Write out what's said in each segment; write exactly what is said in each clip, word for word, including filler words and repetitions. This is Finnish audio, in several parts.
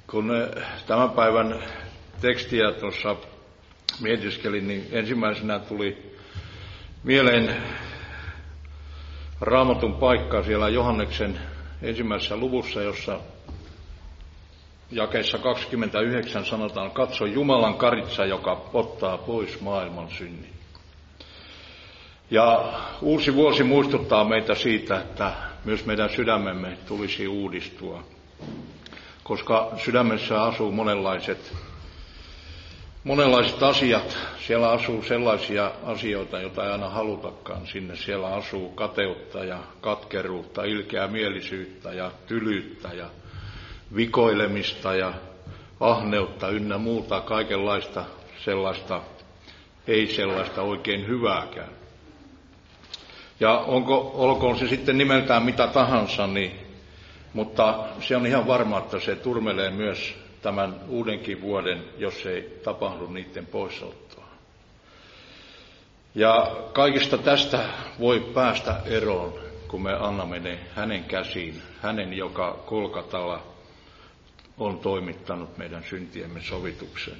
Kun tämän päivän tekstiä tuossa mietiskelin, niin ensimmäisenä tuli mieleen Raamatun paikka siellä Johanneksen ensimmäisessä luvussa, jossa jakeessa kaksikymmentäyhdeksän sanotaan, katso Jumalan karitsa, joka ottaa pois maailman synnin. Ja uusi vuosi muistuttaa meitä siitä, että myös meidän sydämemme tulisi uudistua, koska sydämessä asuu monenlaiset, monenlaiset asiat. Siellä asuu sellaisia asioita, joita ei aina halutakaan sinne. Siellä asuu kateutta ja katkeruutta, ilkeämielisyyttä ja tylyyttä ja vikoilemista ja ahneutta ynnä muuta, kaikenlaista sellaista, ei sellaista oikein hyvääkään. Ja onko, olkoon se sitten nimeltään mitä tahansa, niin, mutta se on ihan varma, että se turmelee myös tämän uudenkin vuoden, jos ei tapahdu niiden poisottoa. Ja kaikista tästä voi päästä eroon, kun me annamme ne hänen käsiin, hänen, joka Kolkatalla on toimittanut meidän syntiemme sovituksen.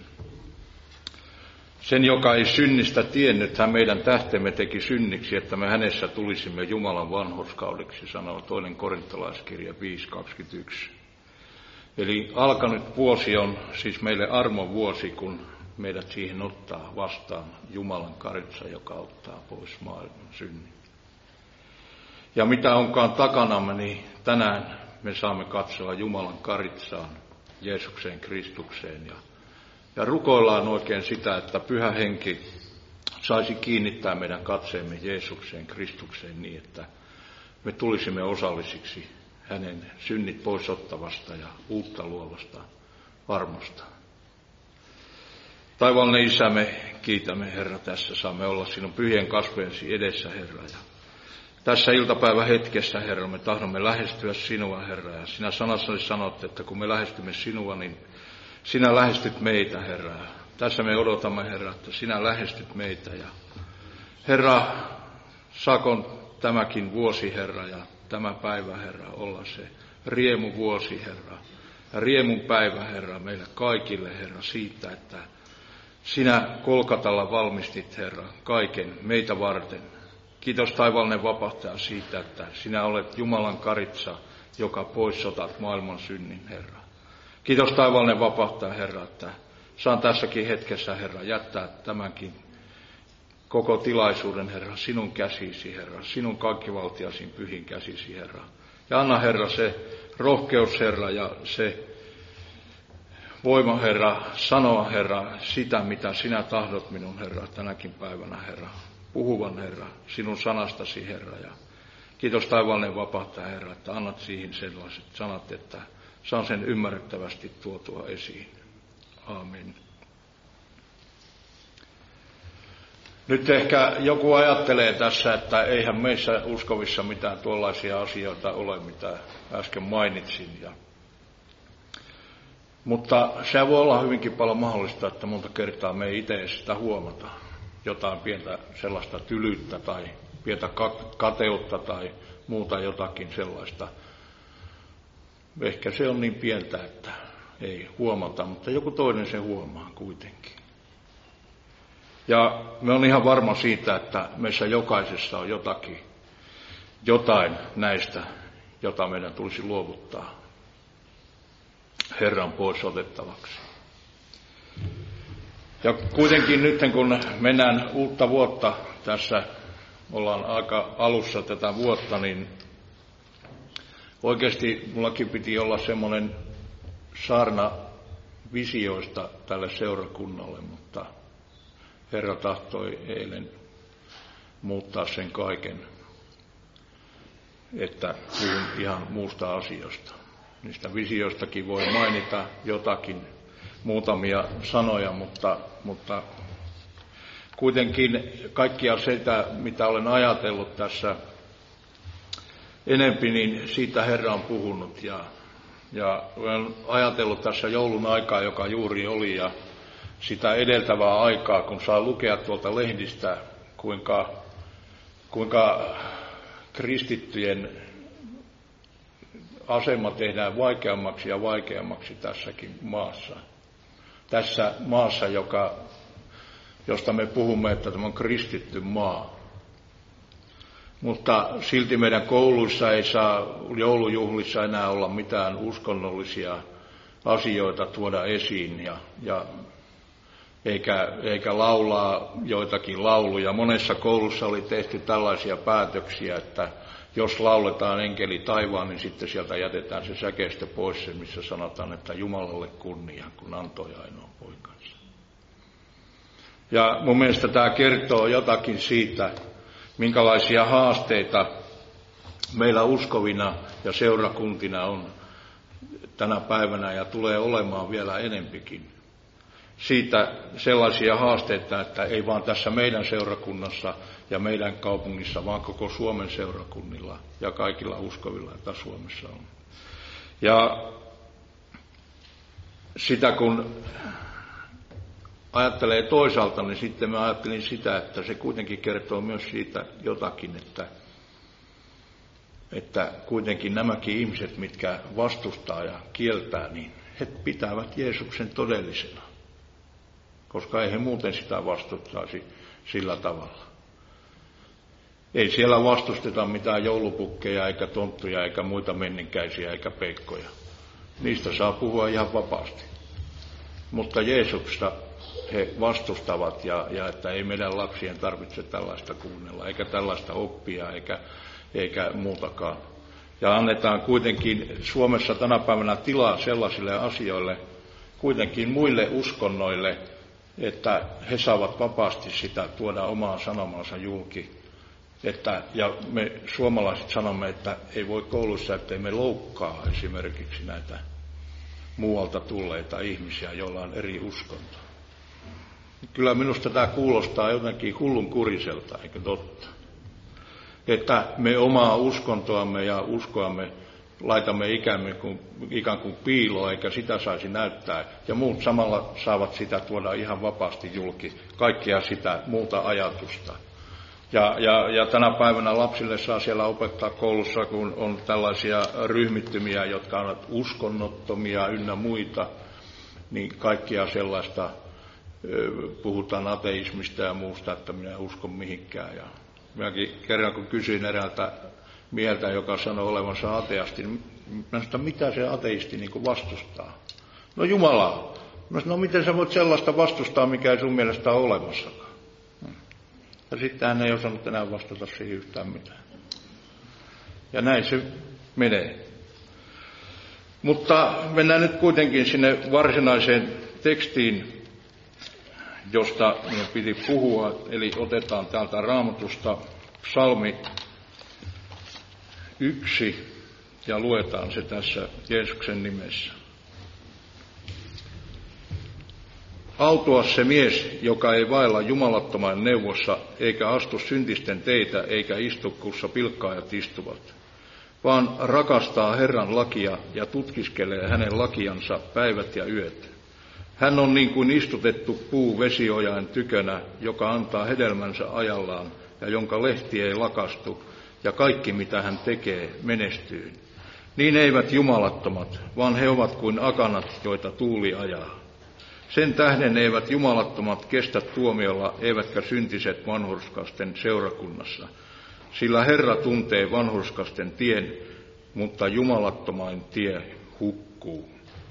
Sen, joka ei synnistä tiennyt, hän meidän tähtemme teki synniksi, että me hänessä tulisimme Jumalan vanhurskaudeksi, sanoo toinen korintolaiskirja viisi kaksikymmentäyksi. Eli alkanut vuosi on siis meille armon vuosi, kun meidät siihen ottaa vastaan Jumalan karitsa, joka ottaa pois maailman synnin. Ja mitä onkaan takanamme, niin tänään me saamme katsoa Jumalan karitsaan, Jeesukseen Kristukseen ja Ja rukoillaan oikein sitä, että Pyhä Henki saisi kiinnittää meidän katseemme Jeesukseen, Kristukseen niin, että me tulisimme osallisiksi hänen synnit pois ottavasta ja uutta luovasta armosta. Taivaallinen Isä, me kiitämme, Herra, tässä saamme olla sinun pyhien kasvojensi edessä, Herra. Ja tässä iltapäivän hetkessä, Herra, me tahdomme lähestyä sinua, Herra. Ja sinä sanassasi sanot, että kun me lähestymme sinua, niin sinä lähestyt meitä, Herra. Tässä me odotamme, Herra, että sinä lähestyt meitä. Ja Herra, saakon tämäkin vuosi, Herra, ja tämä päivä, Herra, olla se riemuvuosi, Herra. Ja riemun päivä, Herra, meille kaikille, Herra, siitä, että sinä Kolkatalla valmistit, Herra, kaiken meitä varten. Kiitos taivaallinen vapahtaja siitä, että sinä olet Jumalan karitsa, joka poissotat maailman synnin, Herra. Kiitos taivaallinen vapahtaja, Herra, että saan tässäkin hetkessä, Herra, jättää tämänkin koko tilaisuuden, Herra, sinun käsisi, Herra, sinun kaikkivaltiasin pyhin käsisi, Herra. Ja anna, Herra, se rohkeus, Herra, ja se voima, Herra, sanoa, Herra, sitä, mitä sinä tahdot minun, Herra, tänäkin päivänä, Herra. Puhuvan, Herra, sinun sanastasi, Herra. Ja kiitos taivaallinen vapahtaja, Herra, että annat siihen sellaiset sanat, että saan sen ymmärrettävästi tuotua esiin. Aamen. Nyt ehkä joku ajattelee tässä, että eihän meissä uskovissa mitään tuollaisia asioita ole, mitä äsken mainitsin. Ja mutta se voi olla hyvinkin paljon mahdollista, että monta kertaa me ei itse sitä huomata. Jotain pientä sellaista tylyyttä tai pientä kateutta tai muuta jotakin sellaista. Ehkä se on niin pientä, että ei huomata, mutta joku toinen se huomaa kuitenkin. Ja me on ihan varma siitä, että meissä jokaisessa on jotakin, jotain näistä, jota meidän tulisi luovuttaa Herran pois otettavaksi. Ja kuitenkin nyt, kun mennään uutta vuotta, tässä ollaan aika alussa tätä vuotta, niin oikeasti mullakin piti olla semmoinen saarna visioista tälle seurakunnalle, mutta Herra tahtoi eilen muuttaa sen kaiken, että puhun ihan muusta asiasta. Niistä visioistakin voi mainita jotakin, muutamia sanoja, mutta, mutta kuitenkin kaikkia sitä, mitä olen ajatellut tässä enempi, niin siitä Herra on puhunut. Ja, ja olen ajatellut tässä joulun aikaa, joka juuri oli, ja sitä edeltävää aikaa, kun saa lukea tuolta lehdistä, kuinka, kuinka kristittyjen asema tehdään vaikeammaksi ja vaikeammaksi tässäkin maassa. Tässä maassa, joka, josta me puhumme, että tämä on kristitty maa. Mutta silti meidän kouluissa ei saa joulujuhlissa enää olla mitään uskonnollisia asioita tuoda esiin ja, ja eikä, eikä laulaa joitakin lauluja. Monessa koulussa oli tehty tällaisia päätöksiä, että jos lauletaan enkeli taivaan, niin sitten sieltä jätetään se säkeistö pois, se missä sanotaan, että Jumalalle kunnia, kun antoi ainoa poikansa. Ja mun mielestä tämä kertoo jotakin siitä, minkälaisia haasteita meillä uskovina ja seurakuntina on tänä päivänä ja tulee olemaan vielä enempikin. Siitä sellaisia haasteita, että ei vaan tässä meidän seurakunnassa ja meidän kaupungissa, vaan koko Suomen seurakunnilla ja kaikilla uskovilla, joita Suomessa on. Ja sitä kun ajattelee toisaalta, niin sitten mä ajattelin sitä, että se kuitenkin kertoo myös siitä jotakin, että, että kuitenkin nämäkin ihmiset, mitkä vastustaa ja kieltää, niin he pitävät Jeesuksen todellisena, koska ei he muuten sitä vastustaisi sillä tavalla. Ei siellä vastusteta mitään joulupukkeja, eikä tonttuja, eikä muita menninkäisiä, eikä peikkoja. Niistä saa puhua ihan vapaasti. Mutta Jeesuksesta he vastustavat, ja, ja että ei meidän lapsien tarvitse tällaista kuunnella, eikä tällaista oppia, eikä, eikä muutakaan. Ja annetaan kuitenkin Suomessa tänä päivänä tilaa sellaisille asioille, kuitenkin muille uskonnoille, että he saavat vapaasti sitä tuoda omaa sanomansa julki. Että, ja me suomalaiset sanomme, että ei voi koulussa, ettei me loukkaa esimerkiksi näitä muualta tulleita ihmisiä, joilla on eri uskonto. Kyllä minusta tämä kuulostaa jotenkin hullunkuriselta, eikö totta? Että me omaa uskontoamme ja uskoamme laitamme ikään kuin, ikään kuin piiloon, eikä sitä saisi näyttää. Ja muut samalla saavat sitä tuoda ihan vapaasti julki, kaikkea sitä muuta ajatusta. Ja, ja, ja tänä päivänä lapsille saa siellä opettaa koulussa, kun on tällaisia ryhmittymiä, jotka ovat uskonnottomia ynnä muita, niin kaikkia sellaista, puhutaan ateismista ja muusta, että minä en usko mihinkään. Ja minäkin kerran kun kysyin eräältä mieltä, joka sanoi olevansa ateisti, niin mä sanoin, mitä se ateisti niin kuin vastustaa? No Jumalaa. Mä sanoin, no miten sä voit sellaista vastustaa, mikä ei sun mielestä ole olemassakaan? Ja sitten hän ei osannut enää vastata siihen yhtään mitään. Ja näin se menee. Mutta mennään nyt kuitenkin sinne varsinaiseen tekstiin, josta minun piti puhua. Eli otetaan täältä Raamatusta psalmi yksi ja luetaan se tässä Jeesuksen nimessä. Autua se mies, joka ei vailla jumalattoman neuvossa, eikä astu syntisten teitä, eikä istu, kussa pilkkaajat istuvat, vaan rakastaa Herran lakia ja tutkiskelee hänen lakiansa päivät ja yöt. Hän on niin kuin istutettu puu vesiojain tykönä, joka antaa hedelmänsä ajallaan ja jonka lehti ei lakastu, ja kaikki mitä hän tekee menestyy. Niin eivät jumalattomat, vaan he ovat kuin akanat, joita tuuli ajaa. Sen tähden eivät jumalattomat kestä tuomiolla, eivätkä syntiset vanhurskasten seurakunnassa. Sillä Herra tuntee vanhurskasten tien, mutta jumalattomain tie hukkuu.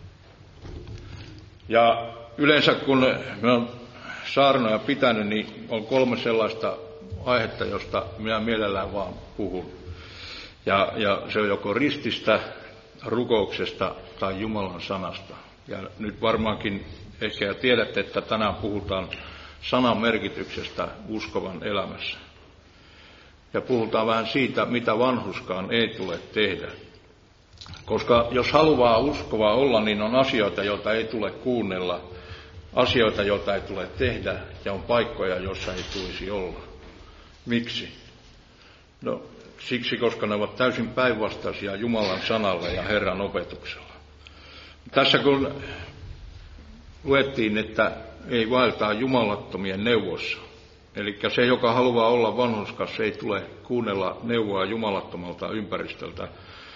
Ja yleensä kun me on saarnoja pitänyt, niin on kolme sellaista aihetta, josta minä mielellään vaan puhun. Ja, ja se on joko rististä, rukouksesta tai Jumalan sanasta. Ja nyt varmaankin ehkä tiedätte, että tänään puhutaan sanan merkityksestä uskovan elämässä. Ja puhutaan vähän siitä, mitä vanhurskaan ei tule tehdä. Koska jos haluaa uskovaa olla, niin on asioita, joita ei tule kuunnella, asioita, joita ei tule tehdä, ja on paikkoja, joissa ei tulisi olla. Miksi? No siksi, koska ne ovat täysin päinvastaisia Jumalan sanalle ja Herran opetuksella. Tässä kun luettiin, että ei vaeltaa jumalattomien neuvossa, eli se, joka haluaa olla vanhurskas, ei tule kuunnella neuvoa jumalattomalta ympäristöltä,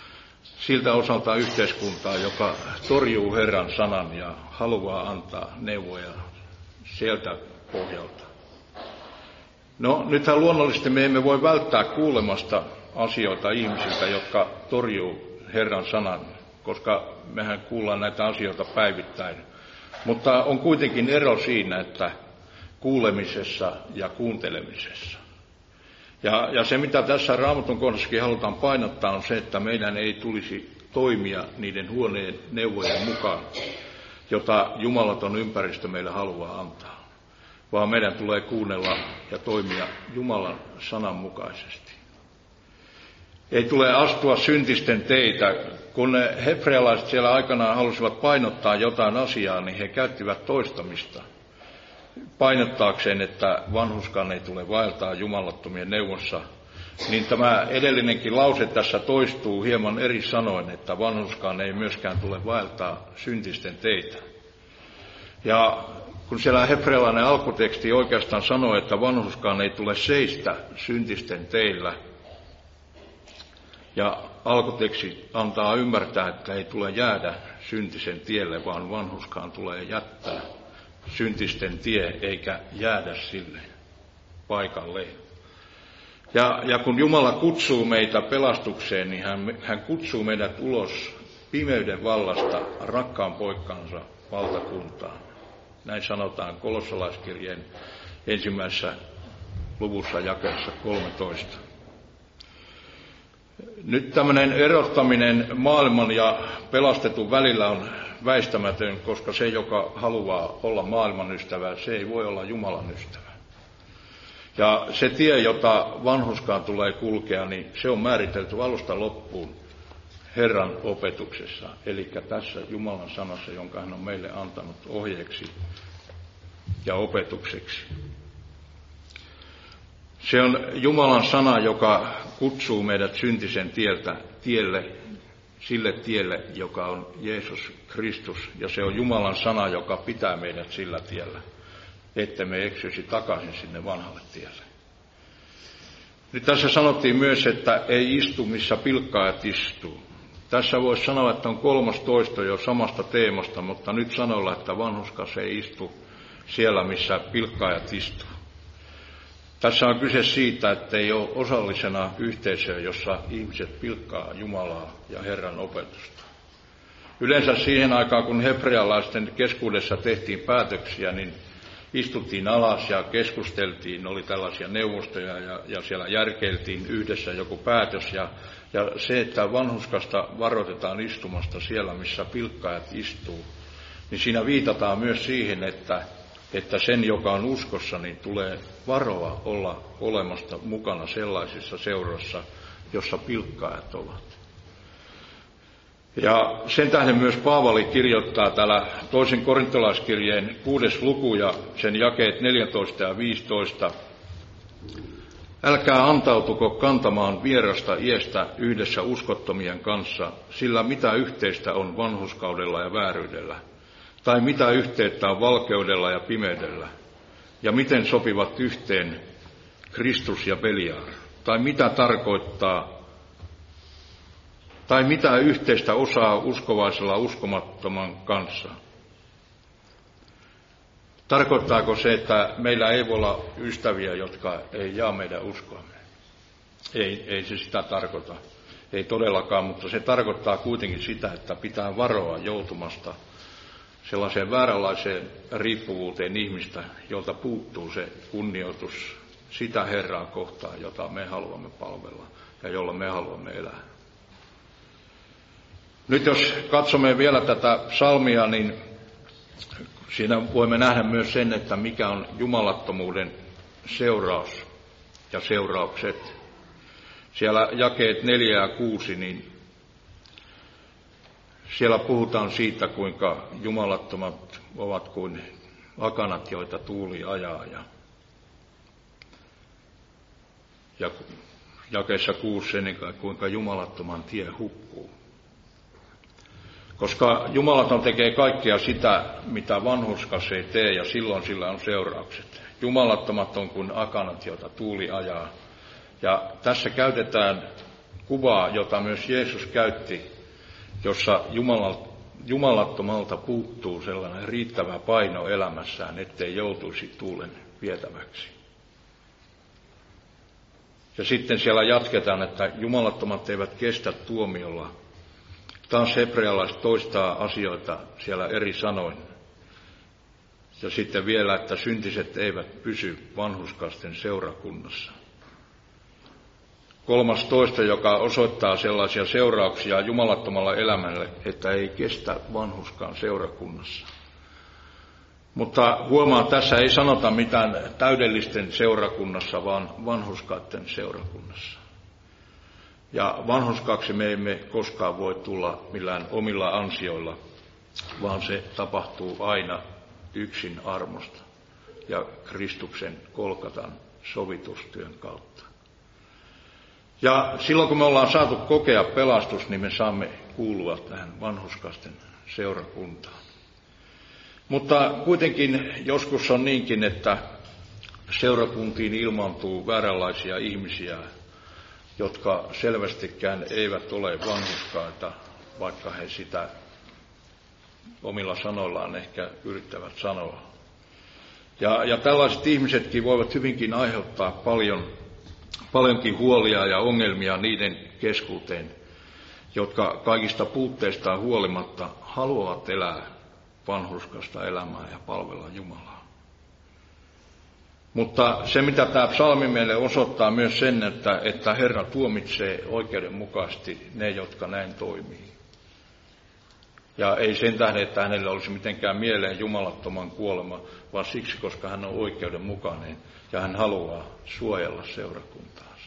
siltä osalta yhteiskuntaa, joka torjuu Herran sanan ja haluaa antaa neuvoja sieltä pohjalta. No, nythän luonnollisesti me emme voi välttää kuulemasta asioita ihmisiltä, jotka torjuu Herran sanan, koska mehän kuullaan näitä asioita päivittäin. Mutta on kuitenkin ero siinä, että kuulemisessa ja kuuntelemisessa. Ja, ja se, mitä tässä Raamatun kohdassakin halutaan painottaa, on se, että meidän ei tulisi toimia niiden huoneen neuvojen mukaan, jota jumalaton ympäristö meille haluaa antaa, vaan meidän tulee kuunnella ja toimia Jumalan sanan mukaisesti. Ei tule astua syntisten teitä. Kun ne hebrealaiset siellä aikanaan halusivat painottaa jotain asiaa, niin he käyttivät toistamista painottaakseen, että vanhuskaan ei tule vaeltaa jumalattomien neuvossa. Niin tämä edellinenkin lause tässä toistuu hieman eri sanoin, että vanhuskaan ei myöskään tule vaeltaa syntisten teitä. Ja kun siellä hebrealainen alkuteksti oikeastaan sanoo, että vanhuskaan ei tule seistä syntisten teillä, ja alkuteksti antaa ymmärtää, että ei tule jäädä syntisen tielle, vaan vanhuskaan tulee jättää syntisten tie, eikä jäädä sille paikalle. Ja, ja kun Jumala kutsuu meitä pelastukseen, niin hän, hän kutsuu meidät ulos pimeyden vallasta rakkaan poikkansa valtakuntaan. Näin sanotaan kolossalaiskirjeen ensimmäisessä luvussa jakeessa kolmetoista. Nyt tämmöinen erottaminen maailman ja pelastetun välillä on väistämätön, koska se, joka haluaa olla maailman ystävä, se ei voi olla Jumalan ystävä. Ja se tie, jota vanhurskaan tulee kulkea, niin se on määritelty alusta loppuun Herran opetuksessa, eli tässä Jumalan sanassa, jonka hän on meille antanut ohjeeksi ja opetukseksi. Se on Jumalan sana, joka kutsuu meidät syntisen tieltä, tielle, sille tielle, joka on Jeesus Kristus. Ja se on Jumalan sana, joka pitää meidät sillä tiellä, että me eksyisi takaisin sinne vanhalle tielle. Nyt tässä sanottiin myös, että ei istu, missä pilkkaajat istuu. Tässä voisi sanoa, että on kolmas toisto jo samasta teemasta, mutta nyt sanoilla, että vanhurskas ei istu siellä, missä pilkkaajat istuu. Tässä on kyse siitä, että ei ole osallisena yhteisöön, jossa ihmiset pilkkaa Jumalaa ja Herran opetusta. Yleensä siihen aikaan, kun hebrealaisten keskuudessa tehtiin päätöksiä, niin istuttiin alas ja keskusteltiin, oli tällaisia neuvostoja ja, ja siellä järkeiltiin yhdessä joku päätös. Ja, ja se, että vanhurskasta varoitetaan istumasta siellä, missä pilkkaajat istuu, niin siinä viitataan myös siihen, että että sen, joka on uskossa, niin tulee varoa olla olemasta mukana sellaisissa seuroissa, jossa pilkkaajat ovat. Ja sen tähden myös Paavali kirjoittaa täällä toisen korintolaiskirjeen kuudes luku ja sen jakeet neljätoista ja viisitoista. Älkää antautuko kantamaan vierasta iestä yhdessä uskottomien kanssa, sillä mitä yhteistä on vanhurskaudella ja vääryydellä. Tai mitä yhteyttä on valkeudella ja pimeydellä, ja miten sopivat yhteen Kristus ja Beliar, tai mitä tarkoittaa, tai mitä yhteistä osaa uskovaisella uskomattoman kanssa. Tarkoittaako se, että meillä ei voi olla ystäviä, jotka ei jaa meidän uskoamme? Ei, ei se sitä tarkoita, ei todellakaan, mutta se tarkoittaa kuitenkin sitä, että pitää varoa joutumasta sellaiseen vääränlaiseen riippuvuuteen ihmistä, jolta puuttuu se kunnioitus sitä Herraa kohtaan, jota me haluamme palvella ja jolla me haluamme elää. Nyt jos katsomme vielä tätä psalmia, niin siinä voimme nähdä myös sen, että mikä on jumalattomuuden seuraus ja seuraukset. Siellä jakeet neljä ja kuusi, niin siellä puhutaan siitä, kuinka jumalattomat ovat kuin akanat, joita tuuli ajaa. Ja, ja jakeessa kuusi ennen kaikkea, kuinka jumalattoman tie hukkuu. Koska jumalaton tekee kaikkea sitä, mitä vanhurskas ei tee, ja silloin sillä on seuraukset. Jumalattomat on kuin akanat, joita tuuli ajaa. Ja tässä käytetään kuvaa, jota myös Jeesus käytti jossa jumalattomalta puuttuu sellainen riittävä paino elämässään, ettei joutuisi tuulen vietäväksi. Ja sitten siellä jatketaan, että jumalattomat eivät kestä tuomiolla. Taas hebrealaiset toistaa asioita siellä eri sanoin. Ja sitten vielä, että syntiset eivät pysy vanhurskaisten seurakunnassa. Kolmas toista, joka osoittaa sellaisia seurauksia jumalattomalla elämälle, että ei kestä vanhurskaan seurakunnassa. Mutta huomaa, tässä ei sanota mitään täydellisten seurakunnassa, vaan vanhurskaiden seurakunnassa. Ja vanhurskaaksi me emme koskaan voi tulla millään omilla ansioilla, vaan se tapahtuu aina yksin armosta ja Kristuksen Golgatan sovitustyön kautta. Ja silloin kun me ollaan saatu kokea pelastus, niin me saamme kuulua tähän vanhurskasten seurakuntaan. Mutta kuitenkin joskus on niinkin, että seurakuntiin ilmaantuu vääränlaisia ihmisiä, jotka selvästikään eivät ole vanhurskaita, vaikka he sitä omilla sanoillaan ehkä yrittävät sanoa. Ja, ja tällaiset ihmisetkin voivat hyvinkin aiheuttaa paljon, paljonkin huolia ja ongelmia niiden keskuuteen, jotka kaikista puutteistaan huolimatta haluavat elää vanhurskasta elämää ja palvella Jumalaa. Mutta se, mitä tämä psalmi meille osoittaa myös sen, että, että Herra tuomitsee oikeudenmukaisesti ne, jotka näin toimii. Ja ei sen tähden, että hänelle olisi mitenkään mieleen jumalattoman kuolema, vaan siksi, koska hän on oikeudenmukainen ja hän haluaa suojella seurakuntaansa.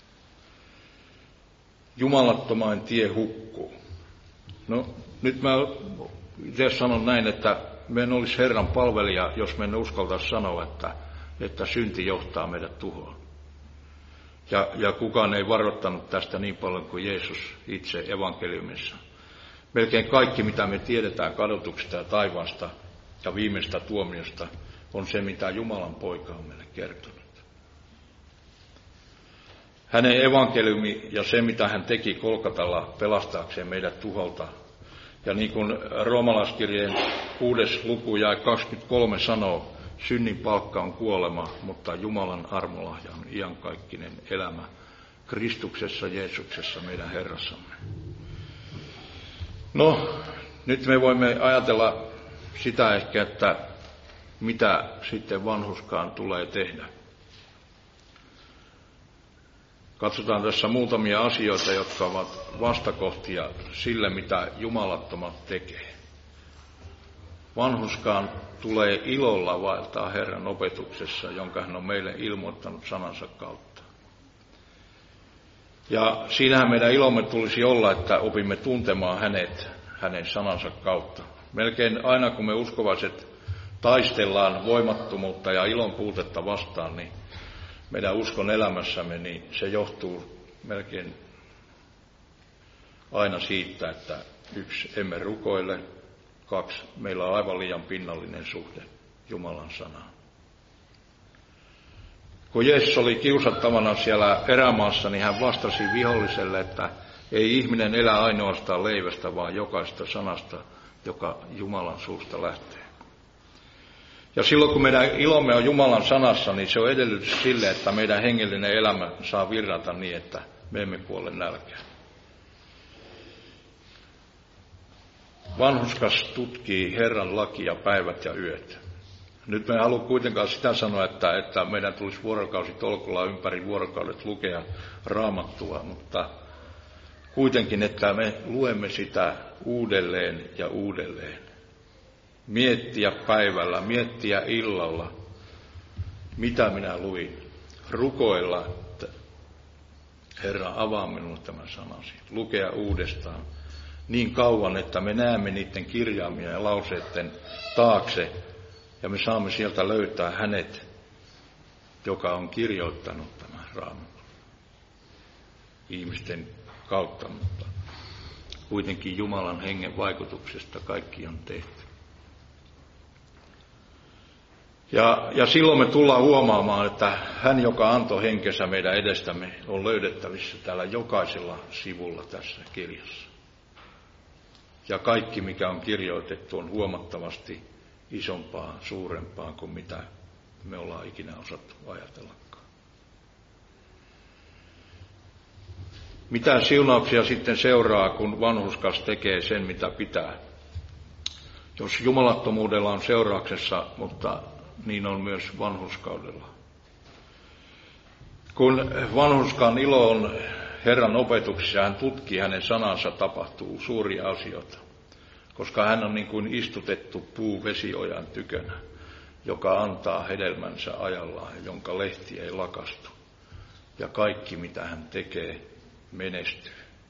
Jumalattomain tie hukkuu. No, nyt mä itse sanon näin, että me en olisi Herran palvelija, jos me en uskaltaisi sanoa, että, että synti johtaa meidät tuhoon. Ja, ja kukaan ei varoittanut tästä niin paljon kuin Jeesus itse evankeliumissa. Melkein kaikki, mitä me tiedetään kadotuksesta ja taivaasta ja viimeistä tuomiosta, on se, mitä Jumalan poika on meille kertonut. Hänen evankeliumi ja se, mitä hän teki Golgatalla pelastaakseen meidät tuholta. Ja niin kuin roomalaiskirjeen kuudes luku ja kaksikymmentäkolme sanoo, synnin palkka on kuolema, mutta Jumalan armolahja on iankaikkinen elämä Kristuksessa Jeesuksessa meidän Herrassamme. No, nyt me voimme ajatella sitä ehkä, että mitä sitten vanhurskaan tulee tehdä. Katsotaan tässä muutamia asioita, jotka ovat vastakohtia sille, mitä jumalattomat tekee. Vanhurskaan tulee ilolla vaeltaa Herran opetuksessa, jonka hän on meille ilmoittanut sanansa kautta. Ja siinähän meidän ilomme tulisi olla, että opimme tuntemaan hänet hänen sanansa kautta. Melkein aina kun me uskovaiset taistellaan voimattomuutta ja ilon puutetta vastaan, niin meidän uskon elämässämme, niin se johtuu melkein aina siitä, että yksi, emme rukoile, kaksi, meillä on aivan liian pinnallinen suhde Jumalan sanaan. Kun Jeesus oli kiusattavana siellä erämaassa, niin hän vastasi viholliselle, että ei ihminen elä ainoastaan leivästä, vaan jokaista sanasta, joka Jumalan suusta lähtee. Ja silloin kun meidän ilomme on Jumalan sanassa, niin se on edellytys sille, että meidän hengellinen elämä saa virrata niin, että me emme kuole nälkään. Vanhurskas tutkii Herran lakia päivät ja yöt. Nyt me ei halua kuitenkaan sitä sanoa, että, että meidän tulisi vuorokausitolkulla ympäri vuorokaudet lukea Raamattua, mutta kuitenkin, että me luemme sitä uudelleen ja uudelleen. Miettiä päivällä, miettiä illalla, mitä minä luin. Rukoilla, että Herra, avaa minulle tämän sanasi. Lukea uudestaan niin kauan, että me näemme niiden kirjaamia ja lauseiden taakse, ja me saamme sieltä löytää hänet, joka on kirjoittanut tämän Raamatun ihmisten kautta, mutta kuitenkin Jumalan hengen vaikutuksesta kaikki on tehty. Ja, ja silloin me tullaan huomaamaan, että hän, joka antoi henkensä meidän edestämme, on löydettävissä täällä jokaisella sivulla tässä kirjassa. Ja kaikki, mikä on kirjoitettu, on huomattavasti isompaa, suurempaa kuin mitä me ollaan ikinä osattu ajatellakaan. Mitä siunauksia sitten seuraa, kun vanhurskas tekee sen, mitä pitää? Jos jumalattomuudella on seurauksessa, mutta niin on myös vanhurskaudella. Kun vanhurskaan ilo on Herran opetuksessa, hän tutkii hänen sanansa, tapahtuu suuria asioita, koska hän on niin kuin istutettu puu vesiojan tykönä, joka antaa hedelmänsä ajallaan ja jonka lehti ei lakastu. Ja kaikki, mitä hän tekee, menestyy.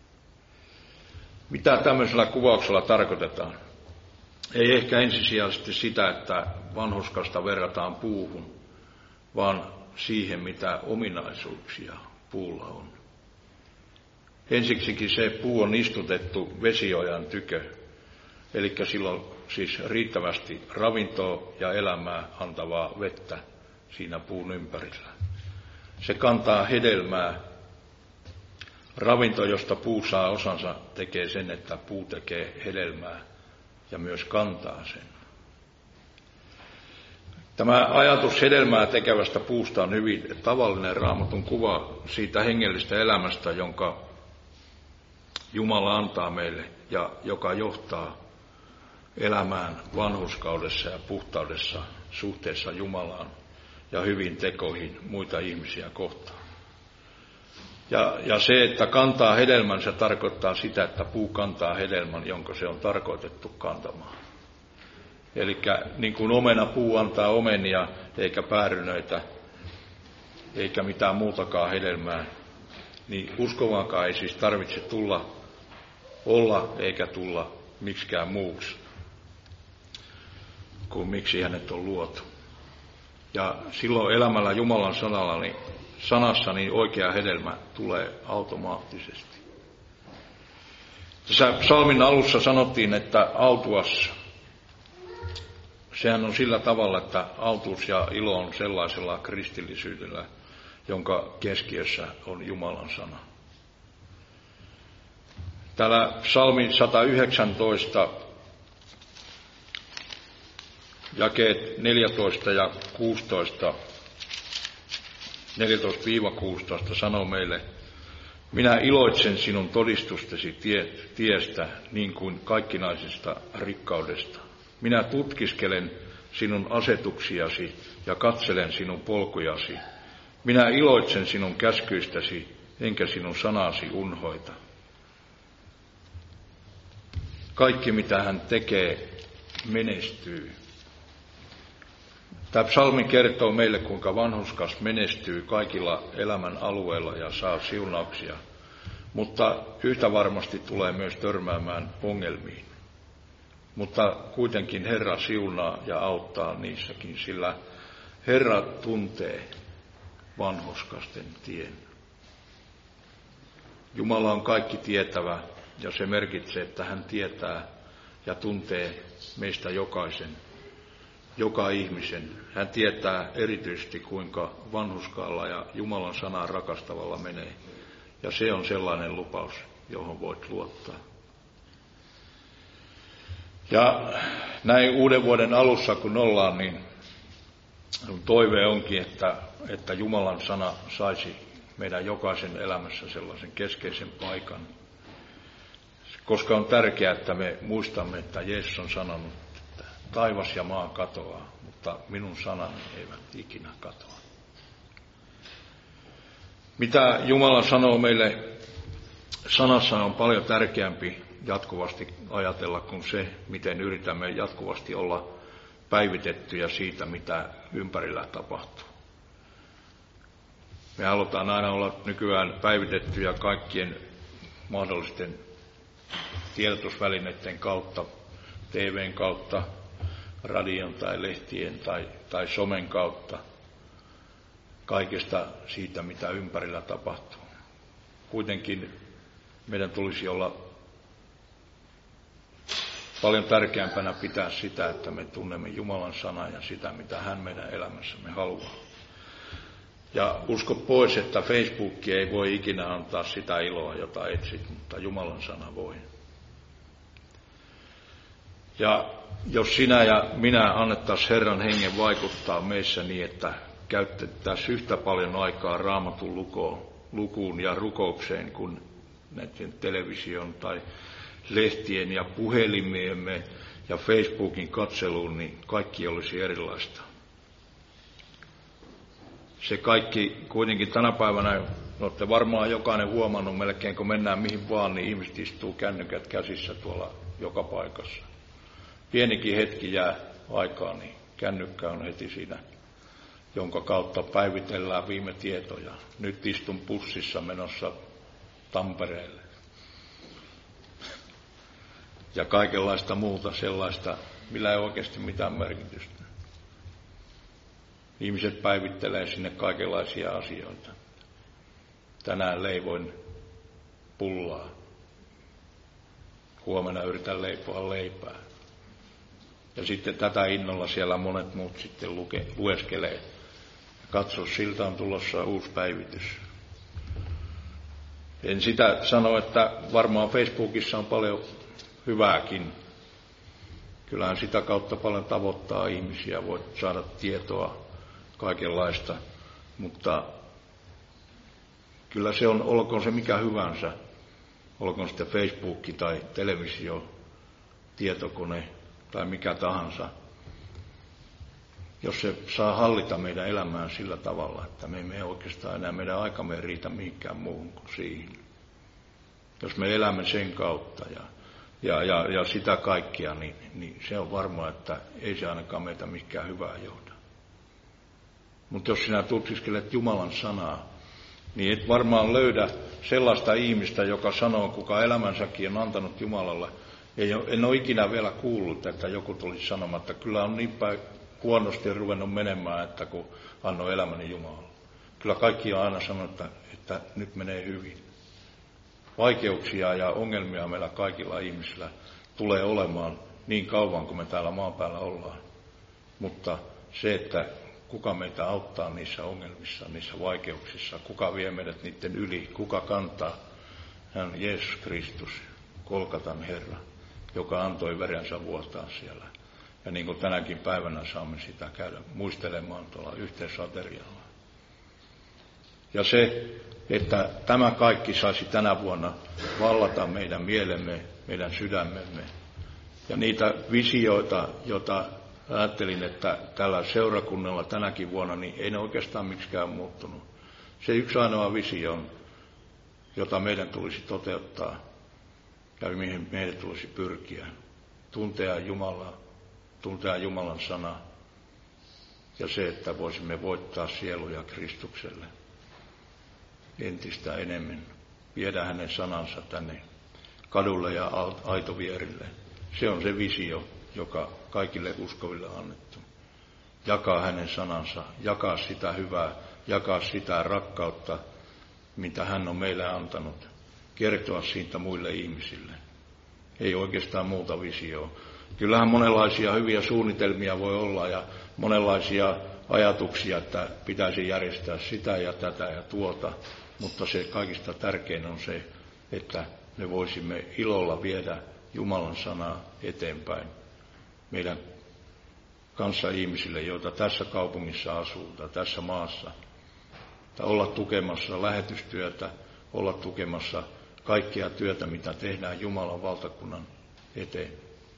Mitä tämmöisellä kuvauksella tarkoitetaan? Ei ehkä ensisijaisesti sitä, että vanhurskasta verrataan puuhun, vaan siihen, mitä ominaisuuksia puulla on. Ensiksikin se puu on istutettu vesiojan tykö, eli silloin siis riittävästi ravintoa ja elämää antavaa vettä siinä puun ympärillä. Se kantaa hedelmää. Ravinto, josta puu saa osansa, tekee sen, että puu tekee hedelmää ja myös kantaa sen. Tämä ajatus hedelmää tekevästä puusta on hyvin tavallinen Raamatun kuva siitä hengellistä elämästä, jonka Jumala antaa meille ja joka johtaa elämään vanhurskaudessa ja puhtaudessa suhteessa Jumalaan ja hyvin tekoihin muita ihmisiä kohtaan. Ja, ja se, että kantaa hedelmän, se tarkoittaa sitä, että puu kantaa hedelmän, jonka se on tarkoitettu kantamaan. Eli niin kuin omena puu antaa omenia, eikä päärynöitä, eikä mitään muutakaan hedelmää, niin uskovankaan ei siis tarvitse tulla, olla eikä tulla miksikään muuksi kuin miksi hänet on luotu. Ja silloin elämällä Jumalan sanalla, niin sanassa niin oikea hedelmä tulee automaattisesti. Tässä psalmin alussa sanottiin, että autuas, sehän on sillä tavalla, että autuus ja ilo on sellaisella kristillisyydellä, jonka keskiössä on Jumalan sana. Täällä psalmi sata yhdeksäntoista, jakeet neljätoista ja kuusitoista, neljätoista kuusitoista sanoo meille, minä iloitsen sinun todistustesi tie, tiestä niin kuin kaikkinaisesta rikkaudesta. Minä tutkiskelen sinun asetuksiasi ja katselen sinun polkujasi. Minä iloitsen sinun käskyistäsi, enkä sinun sanasi unhoita. Kaikki, mitä hän tekee, menestyy. Tämä psalmi kertoo meille, kuinka vanhurskas menestyy kaikilla elämän alueilla ja saa siunauksia, mutta yhtä varmasti tulee myös törmäämään ongelmiin. Mutta kuitenkin Herra siunaa ja auttaa niissäkin, sillä Herra tuntee vanhurskasten tien. Jumala on kaikki tietävä ja se merkitsee, että hän tietää ja tuntee meistä jokaisen, joka ihmisen. Hän tietää erityisesti, kuinka vanhurskaalla ja Jumalan sanaa rakastavalla menee. Ja se on sellainen lupaus, johon voit luottaa. Ja näin uuden vuoden alussa kun ollaan, niin toive onkin, että, että Jumalan sana saisi meidän jokaisen elämässä sellaisen keskeisen paikan. Koska on tärkeää, että me muistamme, että Jeesus on sanonut, että taivas ja maa katoaa, mutta minun sanani eivät ikinä katoa. Mitä Jumala sanoo meille sanassa on paljon tärkeämpi jatkuvasti ajatella kuin se, miten yritämme jatkuvasti olla päivitettyjä siitä, mitä ympärillä tapahtuu. Me halutaan aina olla nykyään päivitettyjä kaikkien mahdollisten tiedotusvälineiden kautta, T V:n kautta, radion tai lehtien tai, tai somen kautta, kaikesta siitä, mitä ympärillä tapahtuu. Kuitenkin meidän tulisi olla paljon tärkeämpänä pitää sitä, että me tunnemme Jumalan sanaa ja sitä, mitä hän meidän elämässämme haluaa. Ja usko pois, että Facebook ei voi ikinä antaa sitä iloa, jota etsit, mutta Jumalan sana voi. Ja jos sinä ja minä annettaisiin Herran hengen vaikuttaa meissä niin, että käytettäisiin yhtä paljon aikaa Raamatun lukoon, lukuun ja rukoukseen kuin näiden television tai lehtien ja puhelimiemme ja Facebookin katseluun, niin kaikki olisi erilaista. Se kaikki kuitenkin tänä päivänä, olette varmaan jokainen huomannut melkein, kun mennään mihin vaan, niin ihmiset istuu kännykät käsissä tuolla joka paikassa. Pienikin hetki jää aikaa, niin kännykkä on heti siinä, jonka kautta päivitellään viime tietoja. Nyt istun bussissa menossa Tampereelle. Ja kaikenlaista muuta sellaista, millä ei oikeasti mitään merkitystä. Ihmiset päivittelee sinne kaikenlaisia asioita. Tänään leivoin pullaa. Huomenna yritän leipoa leipää. Ja sitten tätä innolla siellä monet muut sitten luke, lueskelee. Katso, siltä on tulossa uusi päivitys. En sitä sano, että varmaan Facebookissa on paljon hyvääkin. Kyllähän sitä kautta paljon tavoittaa ihmisiä, voit saada tietoa kaikenlaista, mutta kyllä se on, olkoon se mikä hyvänsä, olkoon sitten Facebook tai televisio, tietokone tai mikä tahansa. Jos se saa hallita meidän elämään sillä tavalla, että me emme oikeastaan enää meidän aikamme riitä mihinkään muuhun kuin siihen. Jos me elämme sen kautta ja, ja, ja, ja sitä kaikkia, niin, niin se on varmaa, että ei se ainakaan meitä mikään hyvää johda. Mutta jos sinä tutkiskelet Jumalan sanaa, niin et varmaan löydä sellaista ihmistä, joka sanoo, kuka elämänsäkin on antanut Jumalalle. Ei ole, en ole ikinä vielä kuullut, että joku tulisi sanomaan, että kyllä on niin päin huonosti ruvennut menemään, että kun annoin elämäni Jumalalle. Kyllä kaikki on aina sanonut, että, että nyt menee hyvin. Vaikeuksia ja ongelmia meillä kaikilla ihmisillä tulee olemaan niin kauan, kuin me täällä maan päällä ollaan. Mutta se, että kuka meitä auttaa niissä ongelmissa, niissä vaikeuksissa, kuka vie meidät niiden yli, kuka kantaa, hän Jeesus Kristus, Golgatan Herra, joka antoi verensä vuotaa siellä. Ja niin kuin tänäkin päivänä saamme sitä käydä muistelemaan tuolla yhteisaterialla. Ja se, että tämä kaikki saisi tänä vuonna vallata meidän mielemme, meidän sydämemme. Ja niitä visioita, joita ajattelin, että tällä seurakunnalla tänäkin vuonna, niin ei ne oikeastaan miksikään muuttunut. Se yksi ainoa visio, jota meidän tulisi toteuttaa ja mihin meidän tulisi pyrkiä. Tuntea Jumalaa, tuntea Jumalan sanaa ja se, että voisimme voittaa sieluja Kristukselle entistä enemmän. Viedä hänen sanansa tänne kadulle ja aitovierille. Se on se visio, joka kaikille uskoville on annettu. Jakaa hänen sanansa, jakaa sitä hyvää, jakaa sitä rakkautta, mitä hän on meille antanut. Kertoa siitä muille ihmisille. Ei oikeastaan muuta visioa. Kyllähän monenlaisia hyviä suunnitelmia voi olla ja monenlaisia ajatuksia, että pitäisi järjestää sitä ja tätä ja tuota. Mutta se kaikista tärkein on se, että me voisimme ilolla viedä Jumalan sanaa eteenpäin meidän kanssaihmisille, joita tässä kaupungissa asuu tai tässä maassa. Tai olla tukemassa lähetystyötä, olla tukemassa kaikkia työtä, mitä tehdään Jumalan valtakunnan eteen.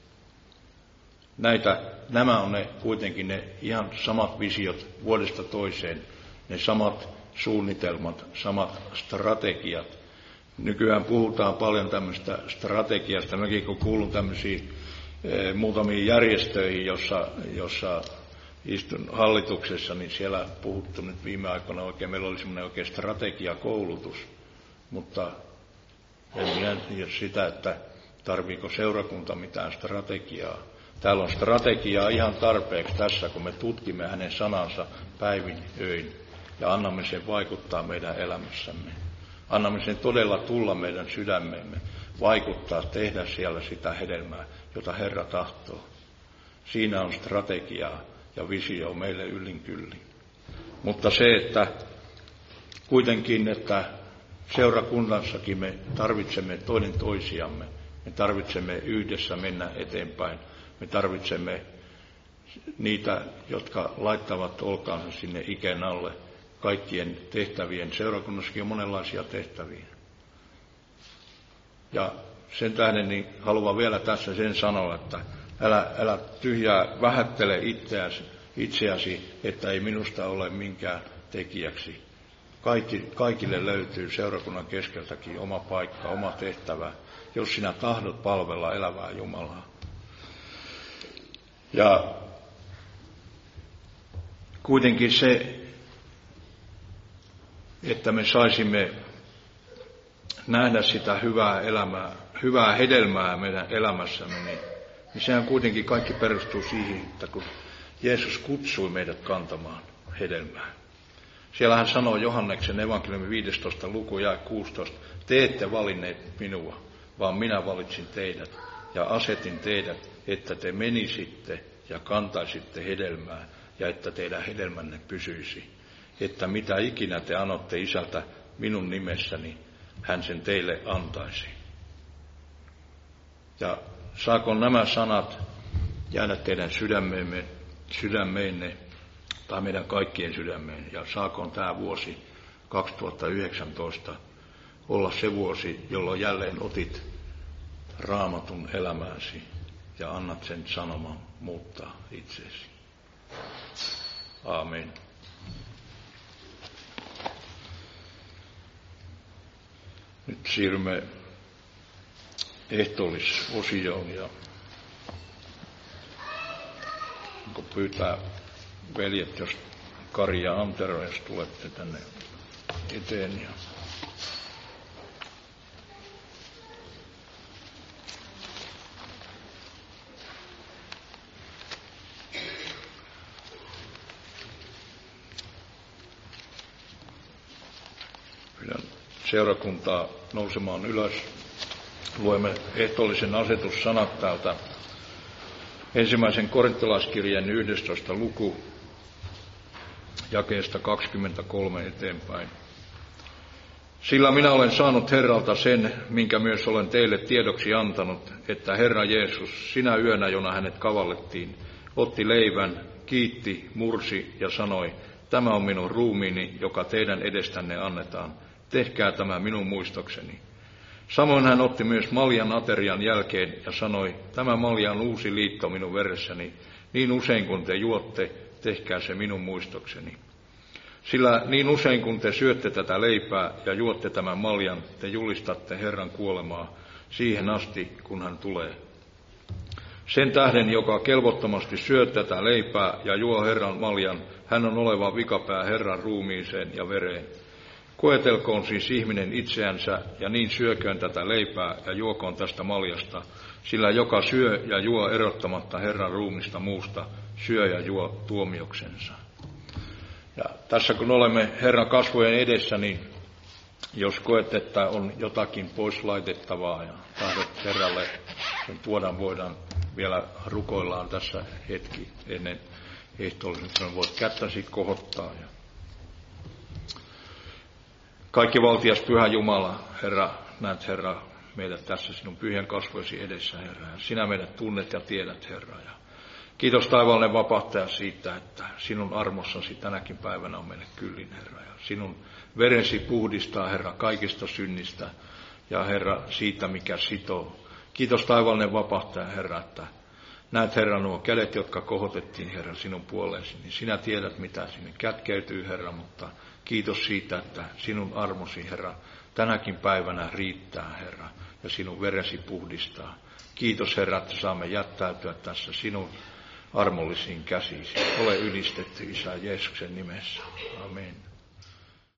Näitä, nämä on ne kuitenkin ne ihan samat visiot vuodesta toiseen, ne samat suunnitelmat, samat strategiat. Nykyään puhutaan paljon tämmöistä strategiasta. Mäkin kun kuulun tämmöisiin e, muutamiin järjestöihin, jossa, jossa istun hallituksessa, niin siellä puhuttu nyt viime aikoina oikein, meillä oli semmoinen oikein strategiakoulutus, mutta en minä tiedä sitä, että tarviiko seurakunta mitään strategiaa. Täällä on strategiaa ihan tarpeeksi tässä, kun me tutkimme hänen sanansa päivin öin ja annamme sen vaikuttaa meidän elämässämme. Annamme sen todella tulla meidän sydämemme, vaikuttaa, tehdä siellä sitä hedelmää, jota Herra tahtoo. Siinä on strategiaa ja visio meille yllin kyllin. Mutta se, että kuitenkin, että seurakunnassakin me tarvitsemme toinen toisiamme, me tarvitsemme yhdessä mennä eteenpäin Me tarvitsemme niitä, jotka laittavat olkaansa sinne ikän alle. Kaikkien tehtävien, seurakunnassakin on monenlaisia tehtäviä. Ja sen tähden niin haluan vielä tässä sen sanoa, että älä, älä tyhjää vähättele itseäsi, itseäsi, että ei minusta ole minkään tekijäksi. Kaikki, kaikille löytyy seurakunnan keskeltäkin oma paikka, oma tehtävä, jos sinä tahdot palvella elävää Jumalaa. Ja kuitenkin se, että me saisimme nähdä sitä hyvää elämää, hyvää hedelmää meidän elämässämme, niin, niin sehän kuitenkin kaikki perustuu siihen, että kun Jeesus kutsui meidät kantamaan hedelmää. Siellä hän sanoo Johanneksen evankeliumin viidestoista luku ja kuusitoista, te ette valinneet minua, vaan minä valitsin teidät ja asetin teidät, että te menisitte ja kantaisitte hedelmää ja että teidän hedelmänne pysyisi. Että mitä ikinä te anotte Isältä minun nimessäni, hän sen teille antaisi. Ja saako nämä sanat jäädä teidän sydämeemme, sydämeenne tai meidän kaikkien sydämeen. Ja saakoon tämä vuosi kaksituhattayhdeksäntoista olla se vuosi, jolloin jälleen otit Raamatun elämääsi ja annat sen sanoman muuttaa itseesi. Aamen. Nyt siirrymme ehtoollisosioon ja onko pyytää veljet, jos Kari ja Antero, jos tulette tänne eteen. Ja pyydän seurakuntaa nousemaan ylös. Luemme ehtoollisen asetussanat täältä ensimmäisen korintolaiskirjeen yhdestoista luku jakeesta kaksikymmentäkolme eteenpäin. Sillä minä olen saanut Herralta sen, minkä myös olen teille tiedoksi antanut, että Herra Jeesus, sinä yönä, jona hänet kavallettiin, otti leivän, kiitti, mursi ja sanoi, tämä on minun ruumiini, joka teidän edestänne annetaan. Tehkää tämä minun muistokseni. Samoin hän otti myös maljan aterian jälkeen ja sanoi, tämä malja on uusi liitto minun veressäni, niin usein kun te juotte, tehkää se minun muistokseni. Sillä niin usein kun te syötte tätä leipää ja juotte tämän maljan, te julistatte Herran kuolemaa siihen asti, kun hän tulee. Sen tähden, joka kelvottomasti syö tätä leipää ja juo Herran maljan, hän on oleva vikapää Herran ruumiiseen ja vereen. Koetelkoon siis ihminen itseänsä ja niin syököön tätä leipää ja juokoon tästä maljasta, sillä joka syö ja juo erottamatta Herran ruumista muusta, syö ja juo tuomioksensa. Ja tässä kun olemme Herran kasvojen edessä, niin jos koet, että on jotakin pois laitettavaa ja tahdot Herralle sen tuoda, voidaan vielä rukoillaan tässä hetki ennen ehtoollisen, voit kättäsi kohottaa. Ja kaikki valtias pyhä Jumala, Herra, näet Herra meidät tässä sinun pyhien kasvoisi edessä, Herra. Ja sinä meidät tunnet ja tiedät, Herra. Ja kiitos taivaallinen vapahtaja siitä, että sinun armossasi tänäkin päivänä on meille kyllin, Herra. Ja sinun veresi puhdistaa, Herra, kaikista synnistä ja Herra siitä, mikä sitoo. Kiitos taivaallinen vapahtaja, Herra, että näet, Herra, nuo kädet, jotka kohotettiin, Herra, sinun puoleesi, niin sinä tiedät, mitä sinne kätkeytyy, Herra, mutta kiitos siitä, että sinun armosi, Herra, tänäkin päivänä riittää, Herra, ja sinun veresi puhdistaa. Kiitos, Herra, että saamme jättäytyä tässä sinun armollisiin käsiisi. Ole ylistetty, Isä Jeesuksen nimessä. Amen.